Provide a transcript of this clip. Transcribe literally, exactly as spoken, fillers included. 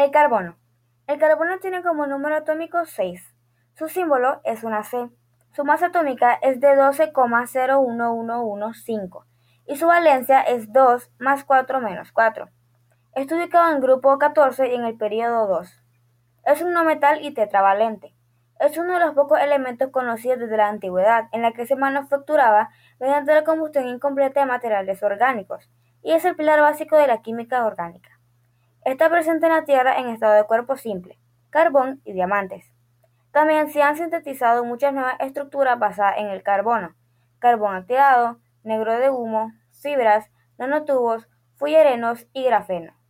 El carbono. El carbono tiene como número atómico seis. Su símbolo es una C. Su masa atómica es de doce coma cero uno uno uno cinco y su valencia es dos más cuatro menos cuatro. Está ubicado en el grupo catorce y en el período dos. Es un no metal y tetravalente. Es uno de los pocos elementos conocidos desde la antigüedad en la que se manufacturaba mediante la combustión incompleta de materiales orgánicos, y es el pilar básico de la química orgánica. Está presente en la Tierra en estado de cuerpo simple, carbón y diamantes. También se han sintetizado muchas nuevas estructuras basadas en el carbono: carbón activado, negro de humo, fibras, nanotubos, fullerenos y grafeno.